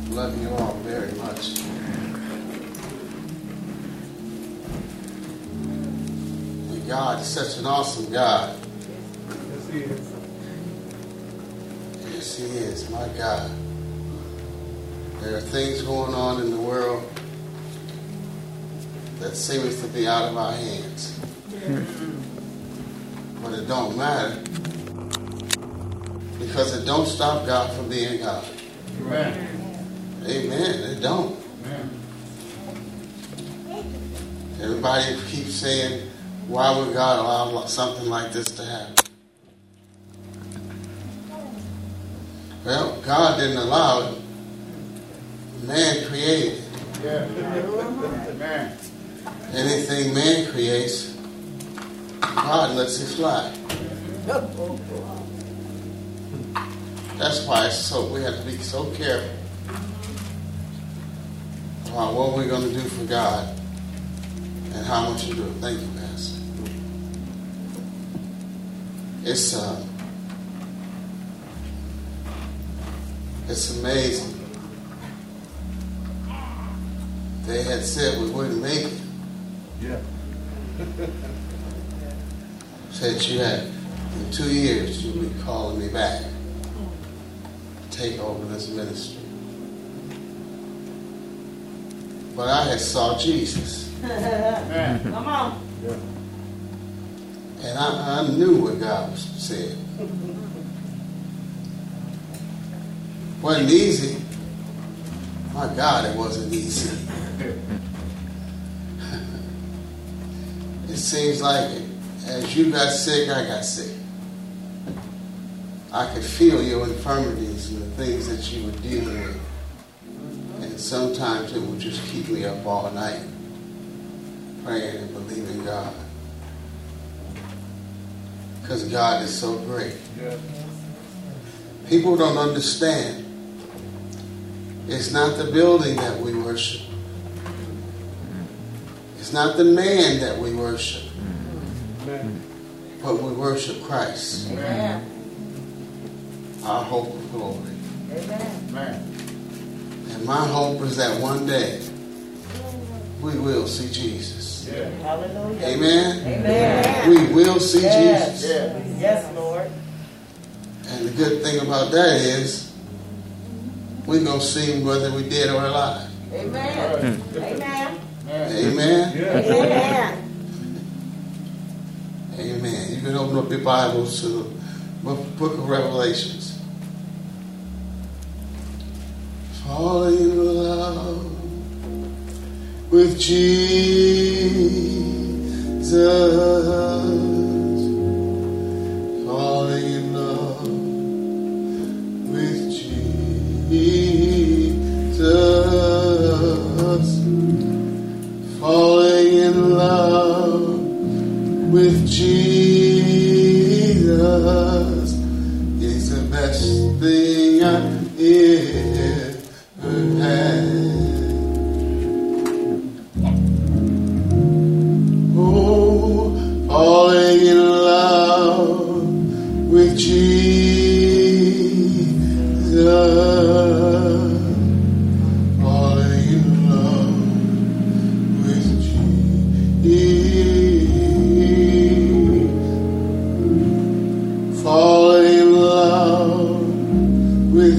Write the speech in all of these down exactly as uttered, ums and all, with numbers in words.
Love you all very much. And God is such an awesome God. Yes, He is. Yes, He is, my God. There are things going on in the world that seems to be out of our hands. But it don't matter, because it don't stop God from being God. Amen. Amen. It don't. Amen. Everybody keeps saying, why would God allow something like this to happen? Well, God didn't allow it. Man created it. Yeah. Amen. Anything man creates, God lets it fly. That's why it's so we have to be so careful about what we're going to do for God and how much we do it. Thank you, Pastor. It's uh, it's amazing. They had said we wouldn't make it. Yeah. Said you had in two years you'll be calling me back. Take over this ministry. But I had saw Jesus. Amen. Come on. Yeah. And I, I knew what God said. Wasn't easy. My God, it wasn't easy. It seems like it. As you got sick, I got sick. I could feel your infirmities and the things that you were dealing with. And sometimes it would just keep me up all night praying and believing God. Because God is so great. Yeah. People don't understand. It's not the building that we worship. It's not the man that we worship. Amen. But we worship Christ. Amen. Our hope of glory. Amen. Amen. And my hope is that one day we will see Jesus. Yeah. Hallelujah. Amen? Amen. We will see Yes. Jesus. Yeah. Yes, Lord. And the good thing about that is we're going to see him whether we're dead or alive. Amen. Amen. Amen? Yeah. Amen. Amen. You can open up your Bibles to the book, book of Revelations. Falling in love with Jesus. Falling in love with Jesus. Falling in love with Jesus is the best thing I ever had. Oh, falling in love with Jesus. Falling in love with Jesus. Falling in love with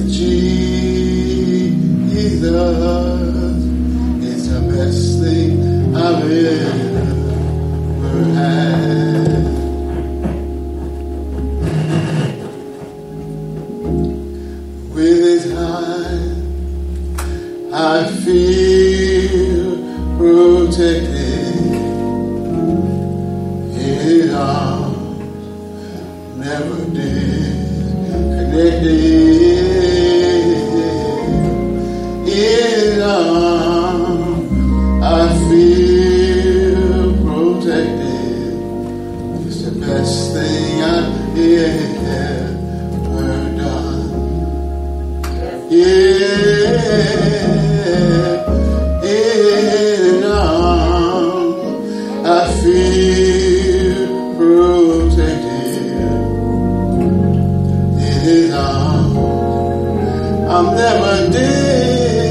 Jesus is the best thing I've ever had. With His hand, I feel protected. In His arms, never disconnected. In His arms, I feel protected. It's the best thing I've ever done. Yeah, in arms, I feel protected. In His arms, I'm never dead.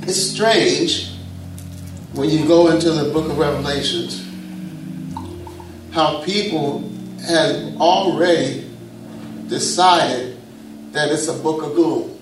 It's strange when you go into the book of Revelations how people have already decided that it's a book of gloom.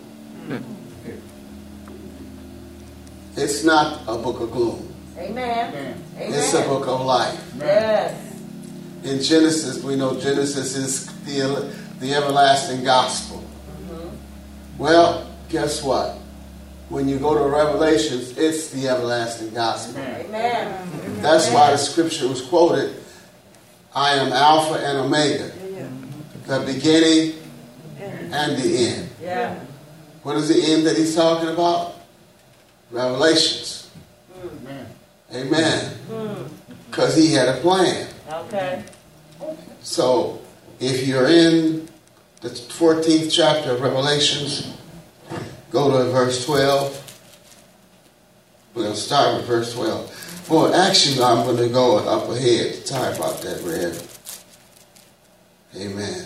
It's not a book of gloom. Amen. Amen. It's a book of life. Yes. In Genesis, we know Genesis is the, the everlasting gospel. Mm-hmm. Well, guess what? When you go to Revelations, it's the everlasting gospel. Amen. That's why the scripture was quoted, I am Alpha and Omega, the beginning and the end. Yeah. What is the end that he's talking about? Revelations. Amen. Amen. Mm. Because he had a plan. Okay. So, if you're in the fourteenth chapter of Revelations, go to verse twelve. We're going to start with verse twelve. Well, actually, I'm going to go up ahead. Sorry about that, Red. Amen.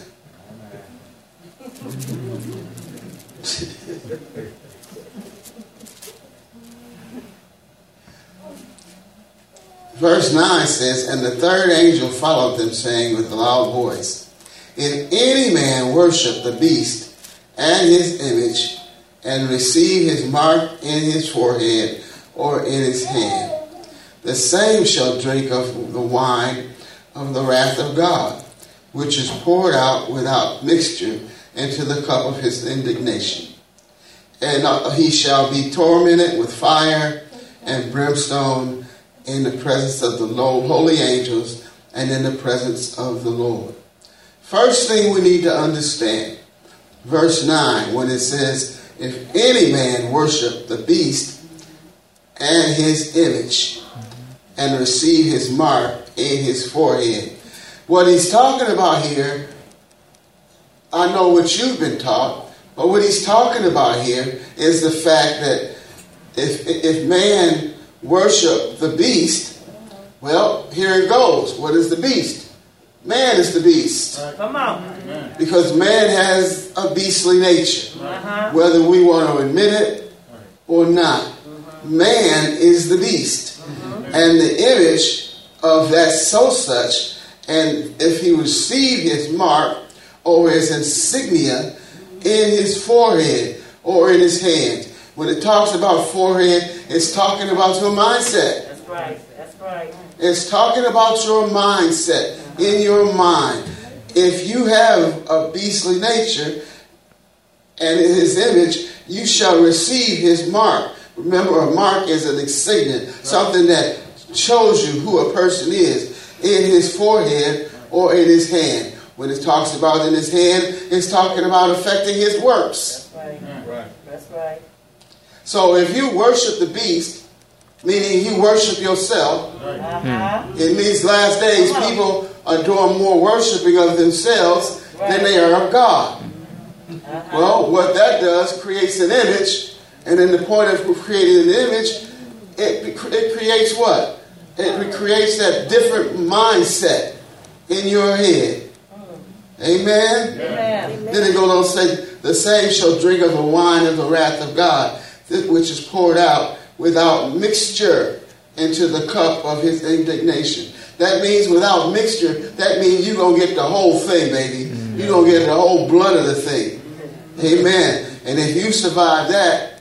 Verse nine says, and the third angel followed them, saying with a loud voice, if any man worship the beast and his image, and receive his mark in his forehead or in his hand, the same shall drink of the wine of the wrath of God, which is poured out without mixture into the cup of his indignation. And he shall be tormented with fire and brimstone in the presence of the holy angels and in the presence of the Lord. First thing we need to understand, verse nine, when it says, if any man worship the beast and his image and receive his mark in his forehead. What he's talking about here, I know what you've been taught, but what he's talking about here is the fact that if, if man worship the beast, well, here it goes. What is the beast? Man is the beast. Come on. Because man has a beastly nature. Uh-huh. Whether we want to admit it or not. Man is the beast. And the image of that so such, and if he received his mark or his insignia in his forehead or in his hand. When it talks about forehead, it's talking about your mindset. That's right. That's right. It's talking about your mindset, in your mind. If you have a beastly nature and in his image, you shall receive his mark. Remember, a mark is an insignia, something that shows you who a person is, in his forehead or in his hand. When it talks about in his hand, it's talking about affecting his works. That's right. Right. That's right. So if you worship the beast, meaning you worship yourself, Uh-huh. in these last days, people are doing more worshiping of themselves than they are of God. Uh-huh. Well, what that does creates an image, and in the point of creating an image, it, it creates what? It creates that different mindset in your head. Amen? Amen. Then it goes on to say, the same shall drink of the wine of the wrath of God, which is poured out without mixture into the cup of his indignation. That means without mixture, that means you're going to get the whole thing, baby. You're going to get the whole blood of the thing. Amen. And if you survive that,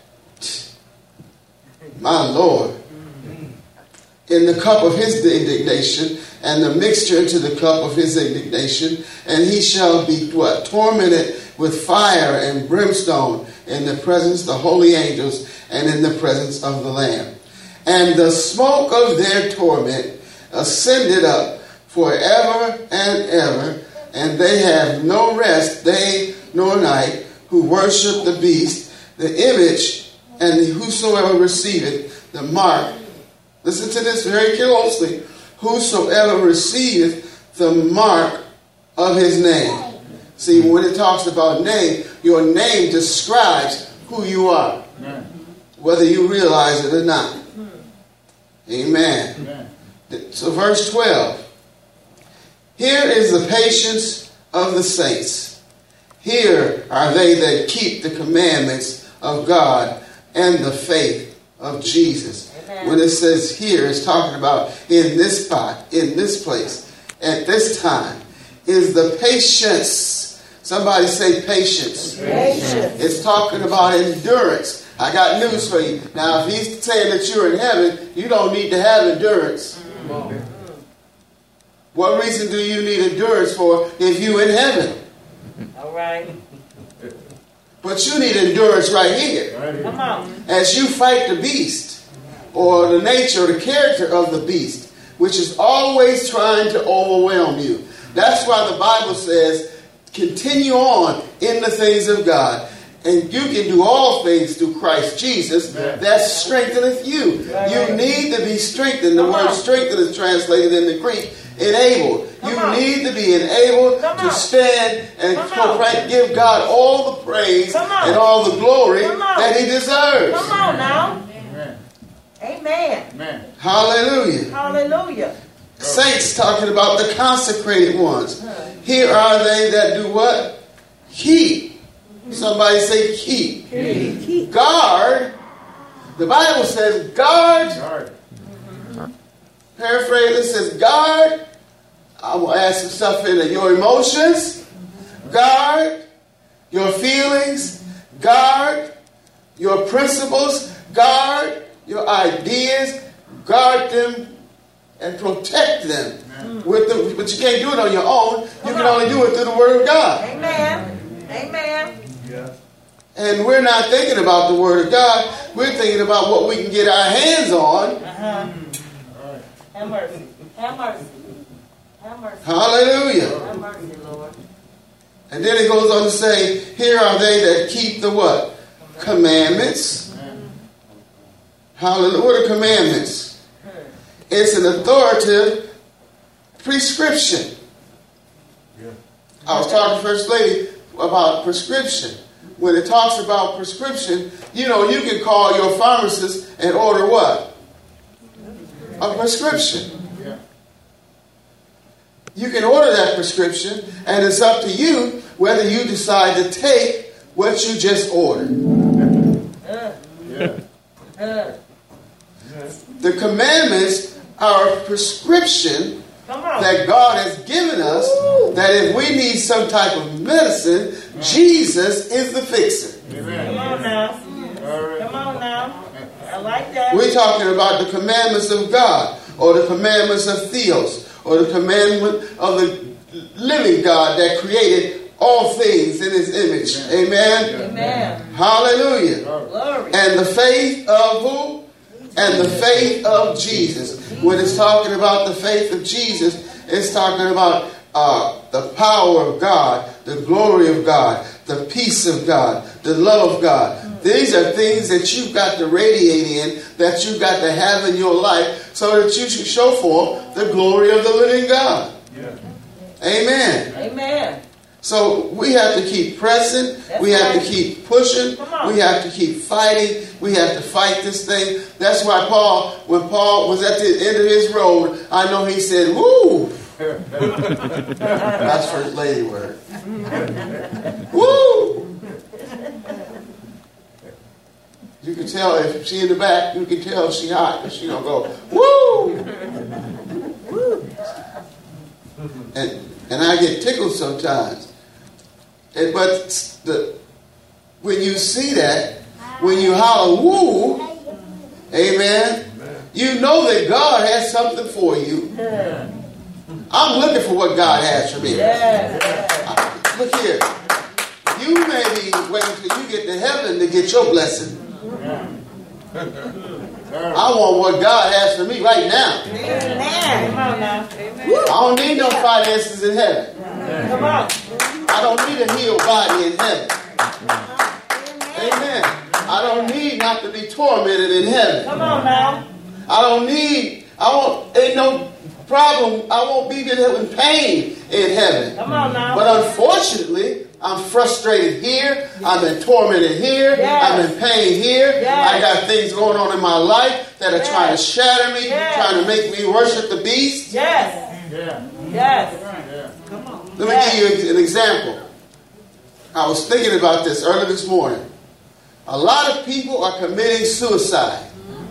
my Lord, in the cup of his indignation, and the mixture into the cup of his indignation, and he shall be what? Tormented with fire and brimstone in the presence of the holy angels and in the presence of the Lamb. And the smoke of their torment ascended up forever and ever, and they have no rest day nor night, who worship the beast, the image, and whosoever receiveth the mark. Listen to this very closely. Whosoever receiveth the mark of his name. See, when it talks about name, your name describes who you are, whether you realize it or not. Amen. Amen. So verse twelve. Here is the patience of the saints. Here are they that keep the commandments of God and the faith of Jesus. Amen. When it says here, it's talking about in this spot, in this place, at this time, is the patience. Somebody say patience. Patience. It's talking about endurance. I got news for you. Now, if he's saying that you're in heaven, you don't need to have endurance. What reason do you need endurance for if you're in heaven? All right. But you need endurance right here. Come on. As you fight the beast, or the nature, or the character of the beast, which is always trying to overwhelm you. That's why the Bible says, continue on in the things of God. And you can do all things through Christ Jesus that strengtheneth you. You need to be strengthened. The word strengthened is translated in the Greek, enabled. You need to be enabled to stand and proclaim, give God all the praise and all the glory that He deserves. Come on now. Amen. Amen. Amen. Hallelujah. Hallelujah. Saints talking about the consecrated ones. Here are they that do what? Keep. Somebody say keep. Keep. Guard. The Bible says guard. Guard. Paraphrase, it says guard. I will add some stuff in there. Your emotions. Guard. Your feelings. Guard. Your principles. Guard. Your ideas. Guard them and protect them. With the, but you can't do it on your own. You can only do it through the Word of God. Amen. Amen. Yes. And we're not thinking about the Word of God. We're thinking about what we can get our hands on. Uh-huh. All right. Have mercy. Have mercy. Have mercy. Hallelujah. Have mercy, Lord. And then it goes on to say, here are they that keep the what? Commandments. Hallelujah. What are commandments? It's an authoritative prescription. Yeah. I was talking to First Lady about prescription. When it talks about prescription, you know, you can call your pharmacist and order what? A prescription. Yeah. You can order that prescription, and it's up to you whether you decide to take what you just ordered. Uh, Yeah. uh, The commandments are a prescription come on. that God has given us, that if we need some type of medicine, Jesus is the fixer. Come Amen. on now. All right. Come on now. I like that. We're talking about the commandments of God, or the commandments of Theos, or the commandment of the living God that created all things in His image. Amen. Amen. Hallelujah. Glory. And the faith of who? And the faith of Jesus. When it's talking about the faith of Jesus, it's talking about uh, the power of God, the glory of God, the peace of God, the love of God. These are things that you've got to radiate in, that you've got to have in your life, so that you should show forth the glory of the living God. Yeah. Amen. Amen. So we have to keep pressing. That's we have right. to keep pushing. Come on. We have to keep fighting. We have to fight this thing. That's why Paul, when Paul was at the end of his road, I know he said, woo. That's First Lady word. Woo. You can tell if she in the back, you can tell she hot. She gonna go, woo. And and I get tickled sometimes. And, but the, when you see that, when you holler, woo, amen, you know that God has something for you. I'm looking for what God has for me. Yes. Look here. You may be waiting till you get to heaven to get your blessing. I want what God has for me right now. Amen. Come on now. I don't need no finances in heaven. Come on. I don't need a healed body in heaven. Amen. I don't need not to be tormented in heaven. Come on now. I don't need, I won't, ain't no problem. I won't be in pain in heaven. Come on now. But unfortunately, I'm frustrated here. I'm in tormented here. Yes. I'm in pain here. Yes. I got things going on in my life that are Yes. trying to shatter me, Yes. trying to make me worship the beast. Yes. Yeah. Yes. Yeah. Let me give you an example. I was thinking about this earlier this morning. A lot of people are committing suicide.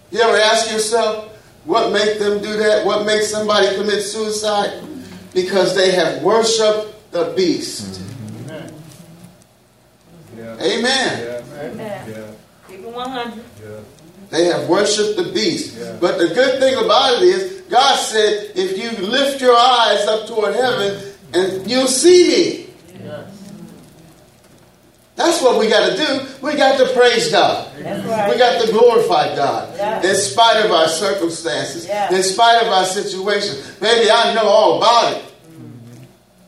You ever ask yourself, what makes them do that? What makes somebody commit suicide? Because they have worshiped the beast. Amen. Yeah. Amen. Yeah. Amen. Yeah. Keep it one hundred. Yeah. They have worshiped the beast. Yeah. But the good thing about it is, God said, if you lift your eyes up toward heaven, and you'll see me. Yes. That's what we got to do. We got to praise God. That's right. We got to glorify God. Yeah. In spite of our circumstances. Yeah. In spite of our situation. Baby, I know all about it. Mm-hmm.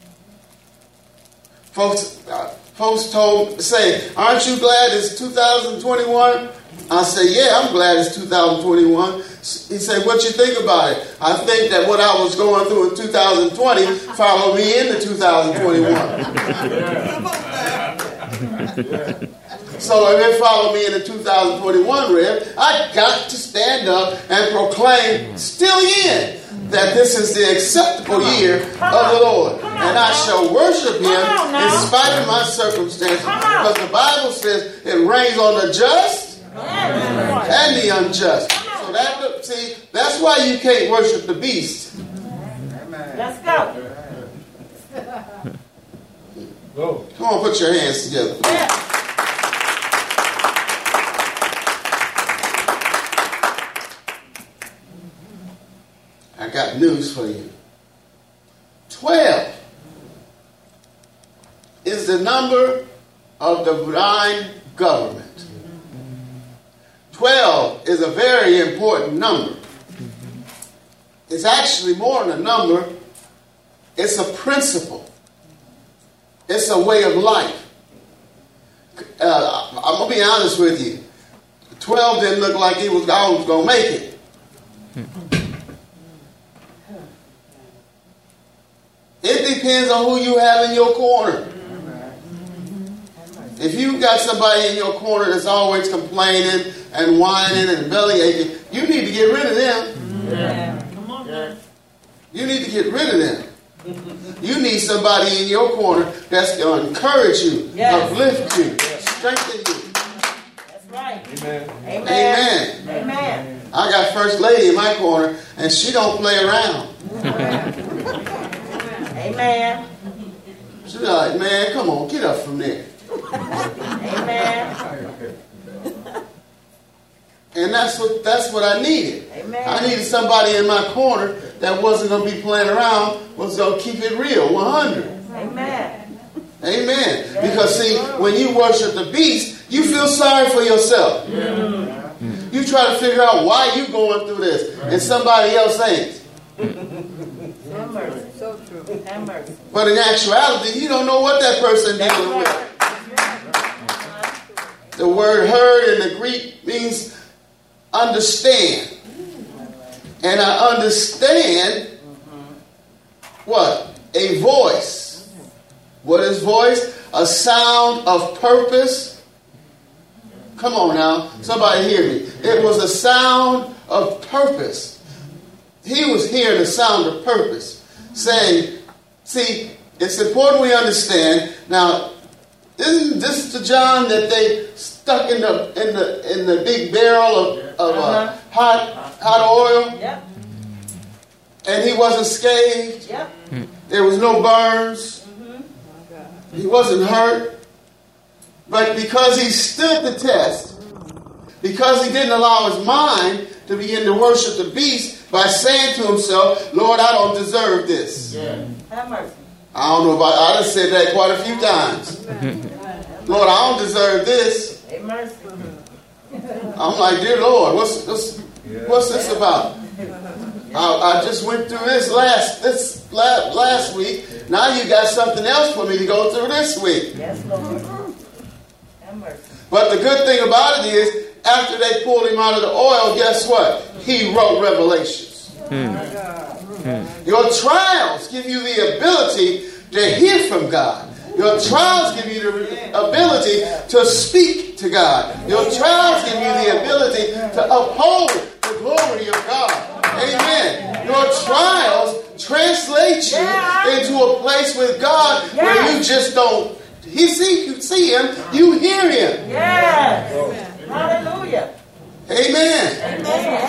Folks, uh, folks told, say, aren't you glad it's two thousand twenty-one? I say, yeah, I'm glad it's two thousand twenty-one. He said, what you think about it? I think that what I was going through in two thousand twenty followed me into two thousand twenty-one. So if it followed me into two thousand twenty-one, Rev, I got to stand up and proclaim still in that this is the acceptable year of the Lord. And I shall worship him in spite of my circumstances. Because the Bible says it rains on the just and the unjust. So that, see, that's why you can't worship the beast. Let's go. Go. Come on, put your hands together. Yeah. I got news for you. Twelve is the number of the divine government. Twelve is a very important number. It's actually more than a number. It's a principle. It's a way of life. Uh, I'm going to be honest with you. Twelve didn't look like it was I was going to make it. It depends on who you have in your corner. If you got somebody in your corner that's always complaining and whining and belly aching, you need to get rid of them. Yeah. Come on, man. You need to get rid of them. You need somebody in your corner that's going to encourage you, Yes. uplift you, strengthen you. That's right. Amen. Amen. Amen. Amen. I got First Lady in my corner, and she don't play around. Amen. She's like, man, come on, get up from there. Amen. And that's what that's what I needed. Amen. I needed somebody in my corner that wasn't going to be playing around, was going to keep it real, one hundred. Amen. Amen. Because see, when you worship the beast, you feel sorry for yourself. Yeah. You try to figure out why you going through this, and somebody else ain't. Have mercy. So true. Have mercy. But in actuality, you don't know what that person That's dealing with. right. That's right. The word heard in the Greek means understand. And I understand what? A voice. What is voice? A sound of purpose. Come on now. Somebody hear me. It was a sound of purpose. He was hearing the sound of purpose. Saying, see, it's important we understand. Now, isn't this the John that they stuck in the in the in the big barrel of, of uh, hot hot oil? Yep. And he wasn't scathed. Yep. There was no burns. Mm-hmm. He wasn't hurt. But because he stood the test, because he didn't allow his mind to begin to worship the beast by saying to himself, Lord, I don't deserve this. Yeah. Have mercy. I don't know about, I done said that quite a few times. Lord, I don't deserve this. Have mercy. I'm like, dear Lord, what's what's, what's this about? I, I just went through this last this last, last week. Now you got something else for me to go through this week. Yes, Lord. Have mercy. But the good thing about it is, after they pulled him out of the oil, guess what? He wrote Revelations. Hmm. Your trials give you the ability to hear from God. Your trials give you the ability to speak to God. Your trials give you the ability to uphold the glory of God. Amen. Your trials translate you Yeah. into a place with God Yeah. where you just don't. He see you see him, you hear him. Yes. Hallelujah. Amen. Amen.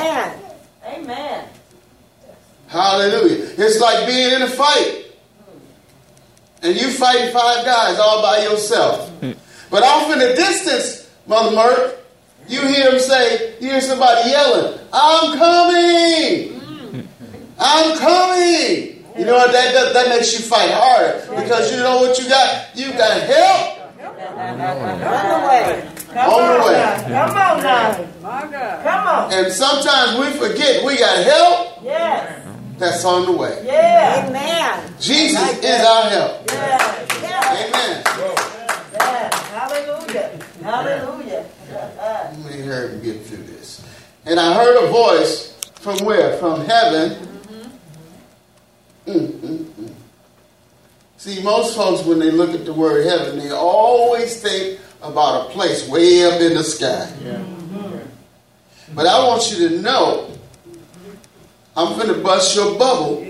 It's like being in a fight. And you fighting five guys all by yourself. But off in the distance, Mother Murph, you hear them say, you hear somebody yelling, I'm coming! I'm coming! You know what that does? That makes you fight harder. Because you know what you got? You got help. On the way. Come On the on way. now. Come on now. My God. Come on. And sometimes we forget we got help Yes. that's on the way. Yeah. Amen. Jesus is our help. Yes. Yes. Amen. Yes. Hallelujah. Hallelujah. Let me hurry and get through this. And I heard a voice from where? From heaven. Mm, mm, mm. See, most folks, when they look at the word heaven, they always think about a place way up in the sky. Yeah. But I want you to know, I'm going to bust your bubble.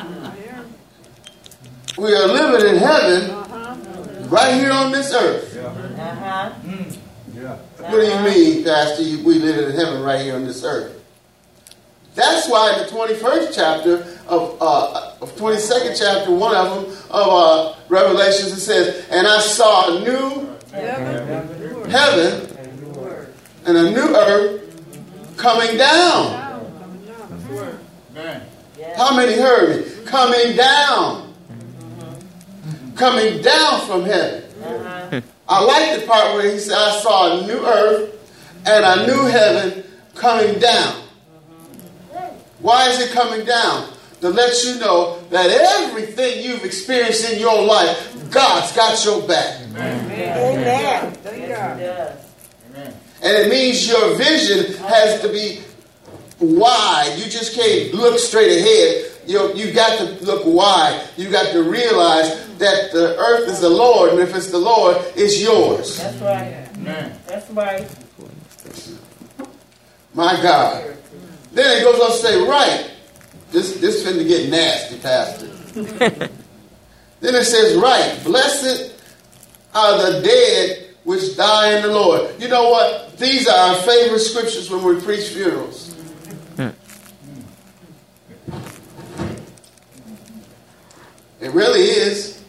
We are living in heaven right here on this earth. Uh-huh. Yeah. What do you mean, Pastor? We live in heaven right here on this earth. That's why in the twenty-first chapter of, uh, of twenty-second chapter, one of them, of uh, Revelations, it says, and I saw a new heaven and a new earth coming down. Man. How many heard me? Coming down. Coming down from heaven. I like the part where he said, I saw a new earth and a new heaven coming down. Why is it coming down? To let you know that everything you've experienced in your life, God's got your back. Amen. Amen. Yes. Amen. And it means your vision has to be wide. You just can't look straight ahead. You you got to look wide. You got to realize that the earth is the Lord, and if it's the Lord, it's yours. That's right. Amen. That's right. My God. Then it goes on to say, right. This this finna get nasty, Pastor. Then it says, right. Blessed are the dead which die in the Lord. You know what? These are our favorite scriptures when we preach funerals. It really is.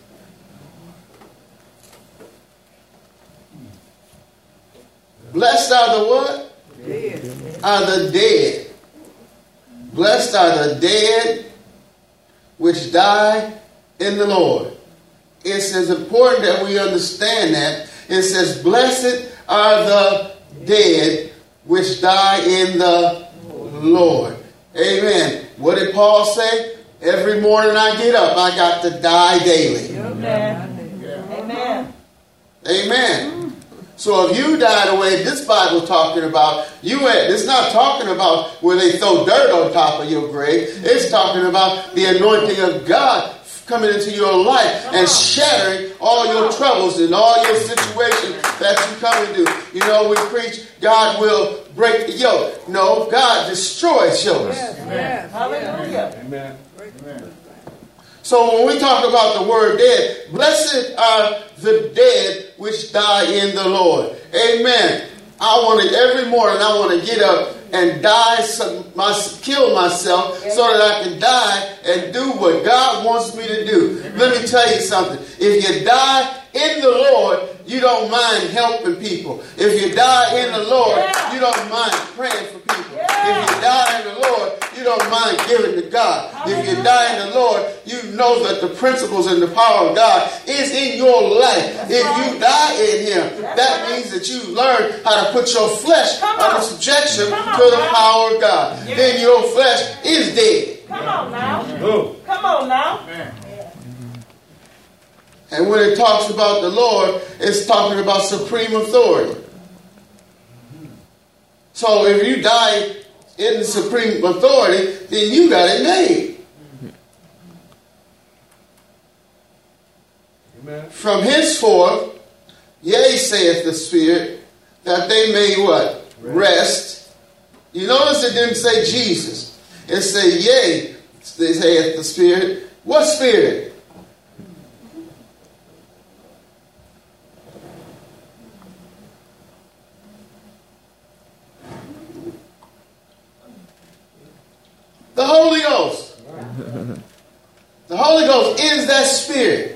Blessed are the what? Dead. Are the dead. Blessed are the dead which die in the Lord. It's as important that we understand that. It says, blessed are the dead which die in the Lord. Amen. What did Paul say? Every morning I get up, I got to die daily. Amen. Amen. Amen. So if you die the way this Bible talking about, you at, it's not talking about where they throw dirt on top of your grave. It's talking about the anointing of God coming into your life and shattering all your troubles and all your situations that you come into. You know, we preach God will break the yoke. No, God destroys yokes. Yes, yes. Hallelujah. Amen. Amen. So when we talk about the word dead, blessed are the dead which die in the Lord. Amen. I want to, every morning I want to get up and die, some, my, kill myself so that I can die and do what God wants me to do. Amen. Let me tell you something. If you die in the Lord, you don't mind helping people. If you die in the Lord, yeah. you don't mind praying for people. Yeah. If you die in the Lord, you don't mind giving to God. Hallelujah. If you die in the Lord, you know that the principles and the power of God is in your life. That's if right. you die in Him, That's that right. means that you learn how to put your flesh under subjection on, to the now. power of God. Yeah. Then your flesh is dead. Come on now. Oh. Come on now. Man. And when it talks about the Lord, it's talking about supreme authority. So if you die in supreme authority, then you got it made. Amen. From henceforth, yea, saith the Spirit, that they may what? Rest. You notice it didn't say Jesus. It said, yea, saith the Spirit. What Spirit? The Holy Ghost. Holy Ghost is that spirit.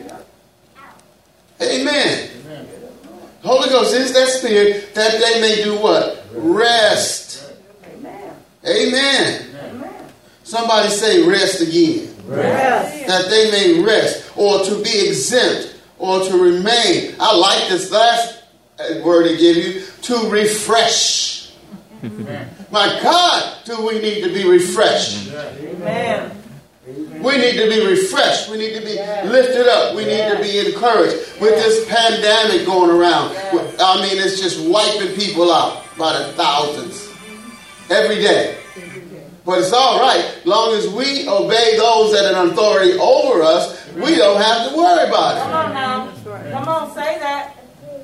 Amen. Amen. Holy Ghost is that spirit that they may do what? Rest. Amen. Amen. Amen. Somebody say rest again. Rest. That they may rest, or to be exempt, or to remain. I like this last word they give you, to refresh. Amen. My God, do we need to be refreshed? Amen. We need to be refreshed. We need to be yes. lifted up. We yes. need to be encouraged. With yes. this pandemic going around, yes. I mean, it's just wiping people out by the thousands every day. But it's all right. Long as we obey those that are in authority over us, we don't have to worry about it. Come on now. Come on, say that.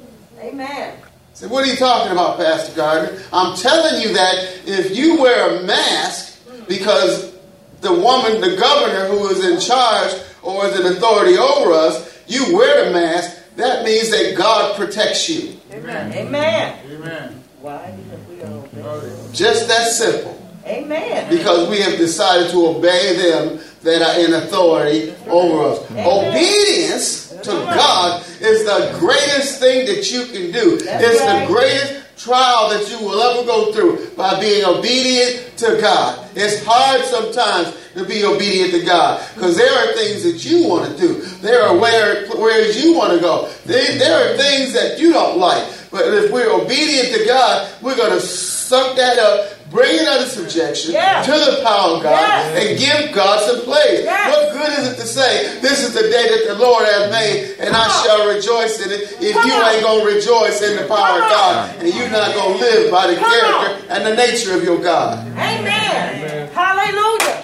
Amen. So what are you talking about, Pastor Gardner? I'm telling you that if you wear a mask because the woman, the governor who is in charge or is in authority over us, you wear a mask, that means that God protects you. Amen. Amen. Amen. Why? Because we don't obey. Just that simple. Amen. Because we have decided to obey them that are in authority over us. Amen. Obedience to God is the greatest thing that you can do. That's it's right. the greatest trial that you will ever go through, by being obedient to God. It's hard sometimes to be obedient to God because there are things that you want to do. There are where, whereas you want to go. There, there are things that you don't like. But if we're obedient to God, we're going to suck that up, bring it under subjection yes. to the power of God, yes. and give God some praise. Yes. What good is it to say, this is the day that the Lord has made, and I shall rejoice in it, if Come you on. ain't going to rejoice in the power Come of God, on. and you're not going to live by the Come character on. and the nature of your God. Amen. Amen. Hallelujah.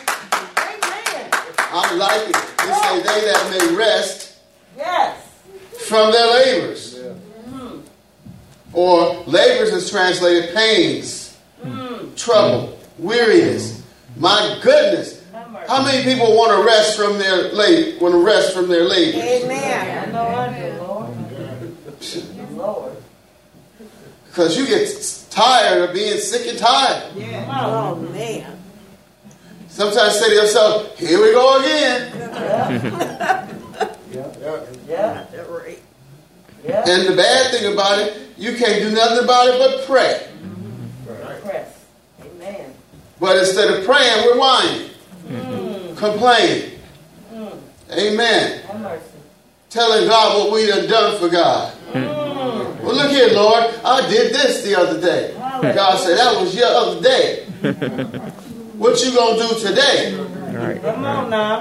Amen. I like it. It yes. say, they that may rest yes. from their labors. Or labors is translated pains, mm. trouble, weariness. My goodness. How many people want to rest from their labor, want to rest from their labors? Amen. Lord. Lord. Because you get tired of being sick and tired. Yeah. Oh, man. Sometimes say to yourself, here we go again. Yeah. yeah. yeah. yeah. Right. Yeah. And the bad thing about it, you can't do nothing about it but pray. Mm-hmm. Press. Amen. But instead of praying, we're whining, mm. complaining. Mm. Amen. Have mercy. Telling God what we done done for God. Mm. Well, look here, Lord. I did this the other day. Hallelujah. God said, that was your other day. What you going to do today? Right. Come on now.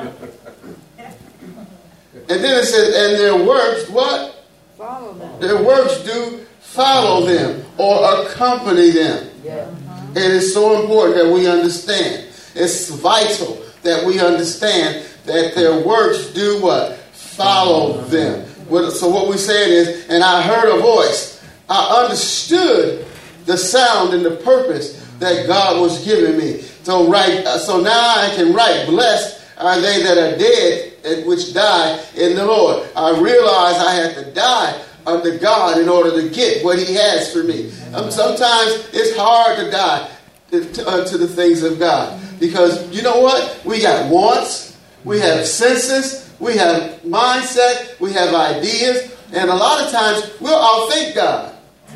And then it says, and their works, what? Follow them. Their works do follow them or accompany them. Yeah. It is so important that we understand. It's vital that we understand that their works do what? Follow them. So what we're saying is, and I heard a voice. I understood the sound and the purpose that God was giving me. So right, so now I can write, blessed are they that are dead, and which die in the Lord. I realized I had to die under God in order to get what He has for me. Um, sometimes it's hard to die to, uh, to the things of God. Because you know what? We got wants, we have senses, we have mindset, we have ideas, and a lot of times we'll outthink God.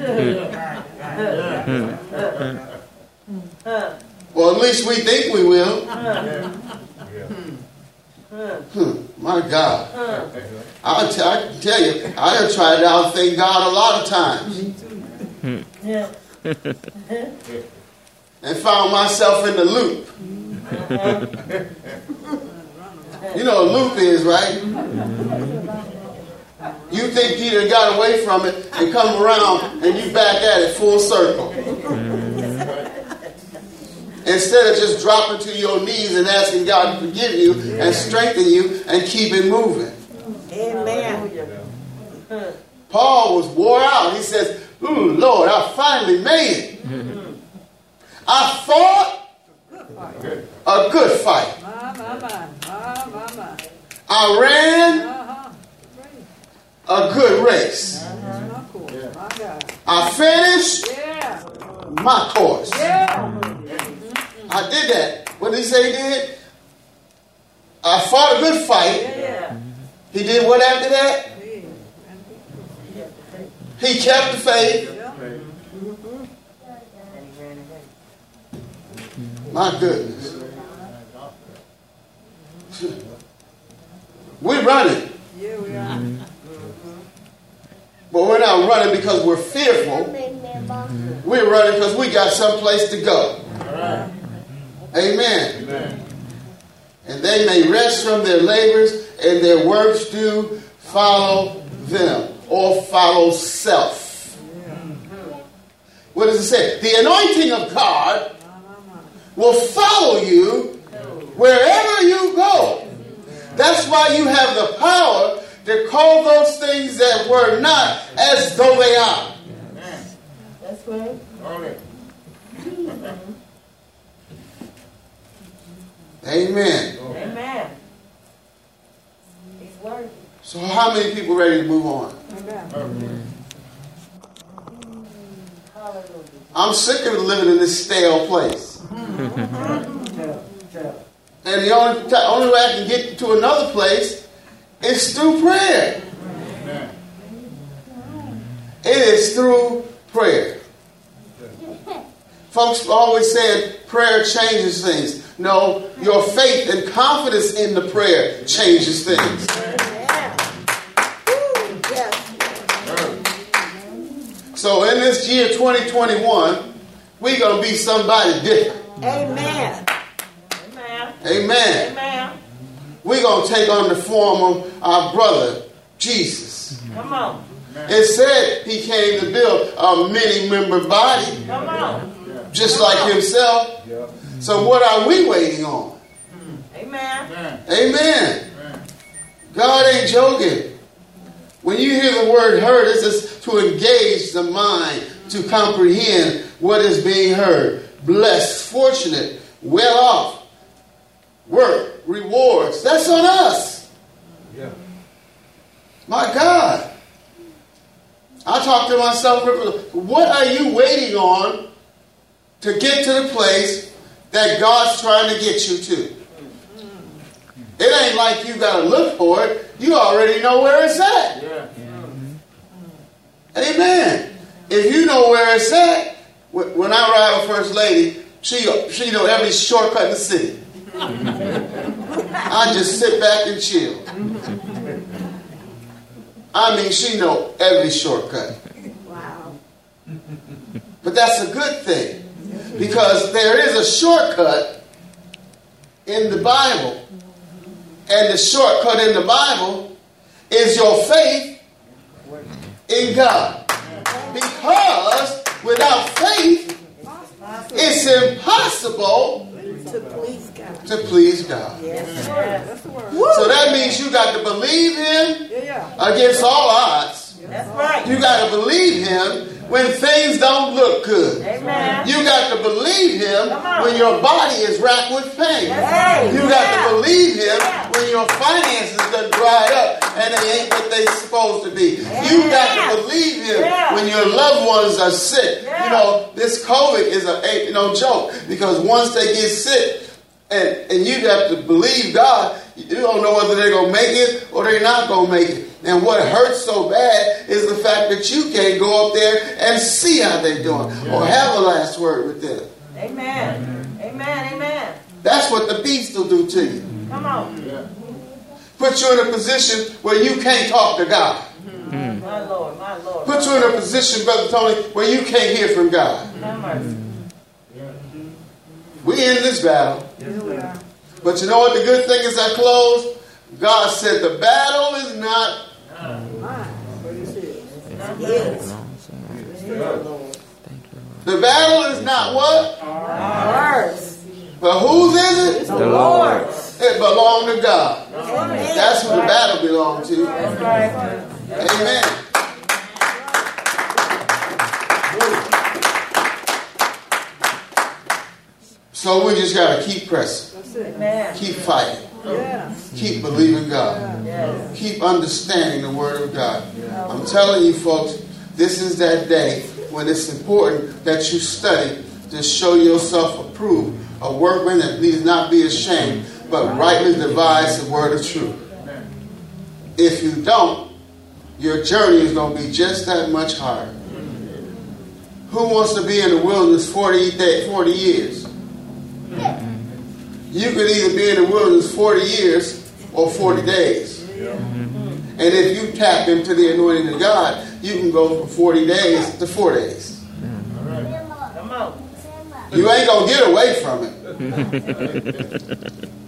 Well, at least we think we will. Hmm, my God. I'll t- I can tell you, I have tried to outthink God a lot of times. Yeah. And found myself in the loop. You know what a loop is, right? You think you done got away from it and come around and you back at it full circle. Instead of just dropping to your knees and asking God to forgive you and strengthen you and keep it moving. Amen. Paul was wore out. He says, ooh, Lord, I finally made it. I fought a good fight. I ran a good race. I finished my course. I did that. What did he say he did? I fought a good fight. Yeah. He did what after that? He kept the faith. My goodness. We're running. Yeah, we are. But we're not running because we're fearful. We're running because we got someplace to go. Amen. Amen. And they may rest from their labors, and their works do follow them, or follow self. What does it say? The anointing of God will follow you wherever you go. That's why you have the power to call those things that were not as though they are. That's right. All right. Amen. Amen. He's worthy. So how many people ready to move on? Amen. Hallelujah. I'm sick of living in this stale place. And the only, t- only way I can get to another place is through prayer. Amen. It is through prayer. Folks always said prayer changes things. No, your faith and confidence in the prayer changes things. So in this year twenty twenty-one, we're going to be somebody different. Amen. Amen. Amen. Amen. We're going to take on the form of our brother, Jesus. Come on. It said he came to build a many-member body, Come on. just like himself. So what are we waiting on? Amen. Amen. Amen. God ain't joking. When you hear the word heard, it's just to engage the mind to comprehend what is being heard. Blessed, fortunate, well off, work, rewards. That's on us. Yeah. My God. I talk to myself, what are you waiting on to get to the place that God's trying to get you to? It ain't like you got to look for it. You already know where it's at. Yeah. Amen. If you know where it's at, when I ride with First Lady, she she know every shortcut in the city. I just sit back and chill. I mean, she know every shortcut. Wow. But that's a good thing, because there is a shortcut in the Bible. And the shortcut in the Bible is your faith in God. Because without faith, it's impossible To please God. to please God. Yes. That's the word. So that means you got to believe Him Yeah, yeah. against all odds. That's right. You got to believe Him when things don't look good. Amen. You got to believe Him when your body is racked with pain. Hey. You got Yeah. to believe Him when your finances done dried up and they ain't what they supposed to be. You got to believe Him Yeah. when your loved ones are sick. Yeah. You know, this COVID is a ain't no joke, because once they get sick, and, and you have to believe God, you don't know whether they're going to make it or they're not going to make it. And what hurts so bad is the fact that you can't go up there and see how they're doing or have a last word with them. Amen. Amen. Amen. That's what the beast will do to you. Come on. Yeah. Put you in a position where you can't talk to God. My Lord. My Lord. Put you in a position, Brother Tony, where you can't hear from God. Have mercy. We in this battle. Here we are. But you know what the good thing is I close? God said the battle is not Mine. What do you see? Yes. the battle is not what? Ours. But whose is it? The Lord's. It belongs to God. Amen. That's who the battle belongs to. That's right. Amen. So we just got to keep pressing. That's it. Amen. Keep fighting. Yeah. Keep believing God. Yes. Keep understanding the Word of God. I'm telling you folks, this is that day when it's important that you study to show yourself approved, a workman that needs not be ashamed, but rightly divides the word of truth. If you don't, your journey is going to be just that much harder. Who wants to be in the wilderness forty, forty years? You could either be in the wilderness forty years or forty days. And if you tap into the anointing of God, you can go from forty days to four days. You ain't going to get away from it.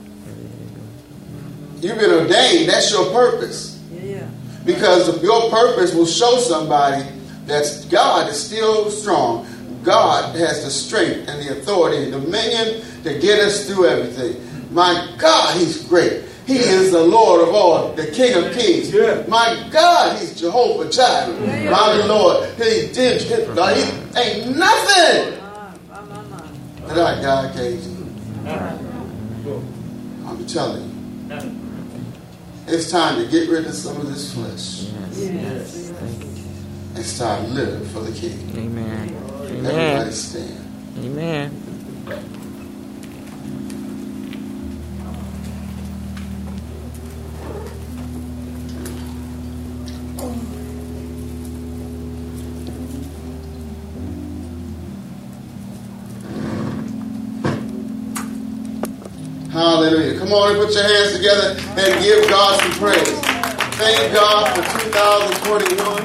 You've been ordained. That's your purpose. Because your purpose will show somebody that God is still strong. God has the strength and the authority and dominion to get us through everything. My God, He's great. He is the Lord of all, the King of kings. My God, He's Jehovah Jireh. My Lord, He did. He ain't nothing that our God gave you. I'm telling you. It's time to get rid of some of this flesh. Yes. And start living for the King. Amen. Everybody stand. Amen. Hallelujah. Come on and put your hands together and give God some praise. Thank God for two thousand twenty-one.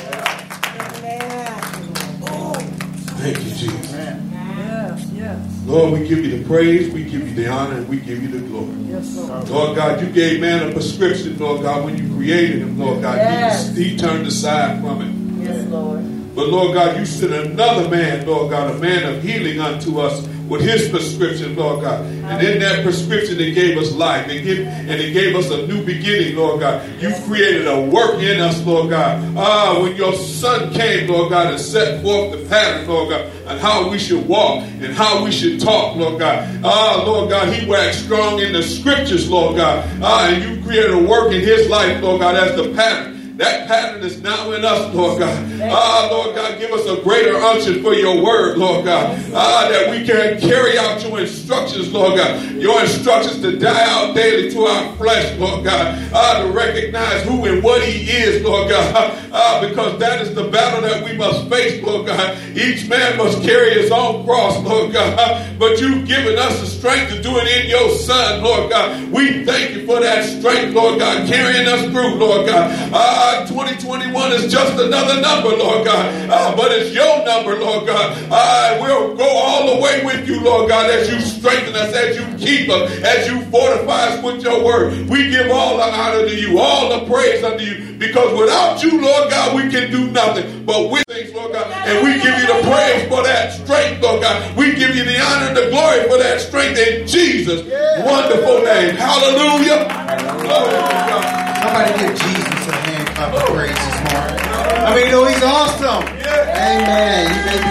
Thank you, Jesus. Yes, yes. Lord, we give you the praise, we give you the honor, and we give you the glory. Yes, Lord. Lord God, you gave man a prescription, Lord God, when you created him, Lord God. Yes. He, he turned aside from it. Yes, Lord. But Lord God, you sent another man, Lord God, a man of healing unto us with his prescription, Lord God. And in that prescription, it gave us life. It gave, and it gave us a new beginning, Lord God. You created a work in us, Lord God. Ah, when your son came, Lord God, and set forth the pattern, Lord God, and how we should walk and how we should talk, Lord God. Ah, Lord God, he waxed strong in the scriptures, Lord God. Ah, and you created a work in his life, Lord God, as the pattern. That pattern is now in us, Lord God. Ah, Lord God, give us a greater unction for your word, Lord God. Ah, that we can carry out your instructions, Lord God. Your instructions to die out daily to our flesh, Lord God. Ah, to recognize who and what he is, Lord God. Ah, because that is the battle that we must face, Lord God. Each man must carry his own cross, Lord God. But you've given us the strength to do it in your son, Lord God. We thank you for that strength, Lord God, carrying us through, Lord God. Ah, twenty twenty-one is just another number, Lord God. Uh, but it's your number, Lord God. Uh, we'll go all the way with you, Lord God, as you strengthen us, as you keep us, as you fortify us with your word. We give all the honor to you, all the praise unto you, because without you, Lord God, we can do nothing. But with things, Lord God, and we give you the praise for that strength, Lord God. We give you the honor and the glory for that strength in Jesus' wonderful name. Hallelujah. Glory to God. Somebody give Jesus a hand clap of praise this morning. I mean, you know, he's awesome. Amen.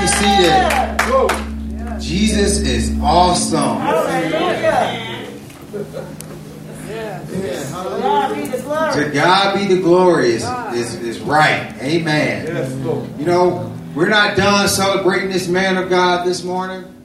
You may be seated. Jesus is awesome. To God be the glory is, is, is right. Amen. You know, we're not done celebrating this man of God this morning.